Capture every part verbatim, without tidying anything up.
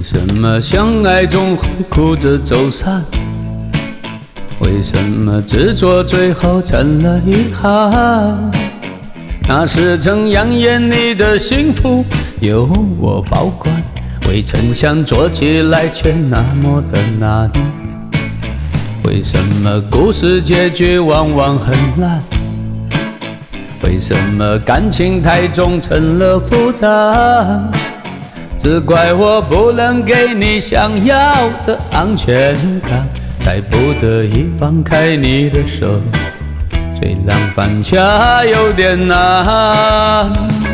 什么相爱总会哭着走散？为什么执着最后成了遗憾？那是曾扬言你的幸福由我保管，未曾想做起来却那么的难。为什么故事结局往往很烂？为什么感情太重成了负担？只怪我不能给你想要的安全感，才不得已放开你的手，虽然放下有点难。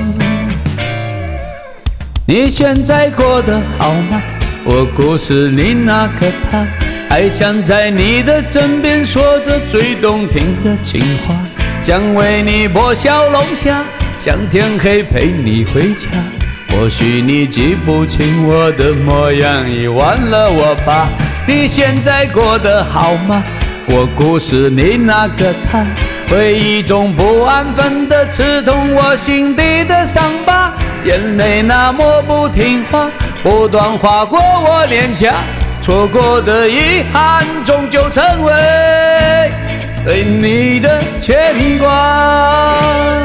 你现在过得好吗？我故事里那个他，还想在你的枕边说着最动听的情话，想为你剥小龙虾，想天黑陪你回家。或许你记不清我的模样，已忘了我吧。你现在过得好吗？我故事里那个他，回忆中不安分的刺痛我心底的伤疤，眼泪那么不听话，不断划过我脸颊，错过的遗憾终究成为对你的牵挂。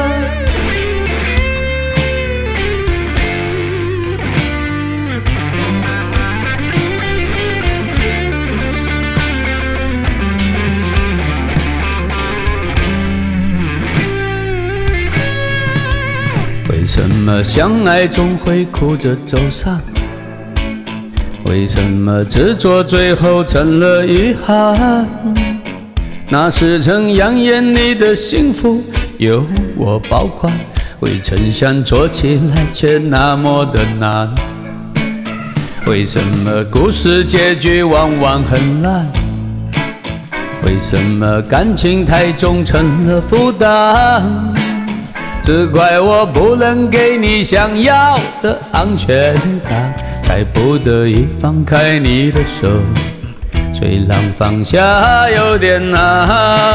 为什么相爱总会哭着走散？为什么执着最后成了遗憾？那是曾扬言你的幸福由我保管，未曾想做起来却那么的难。为什么故事结局往往很烂？为什么感情太重成了负担？只怪我不能给你想要的安全感，才不得已放开你的手，虽然放下有点难。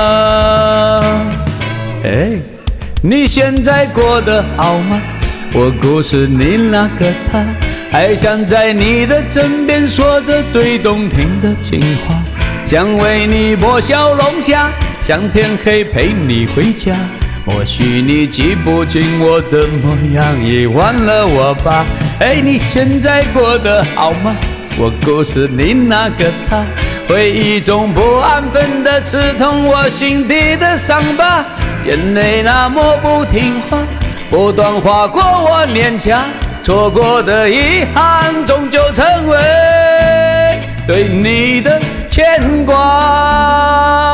哎，你现在过得好吗？我故事里那个他，还想在你的枕边说着最动听的情话，想为你剥小龙虾，想天黑陪你回家。或许你记不清我的模样，已忘了我吧。哎，你现在过得好吗？我故事里那个他，回忆中不安分的刺痛我心底的伤疤，眼泪那么不听话，不断划过我脸颊，错过的遗憾终究成为对你的牵挂。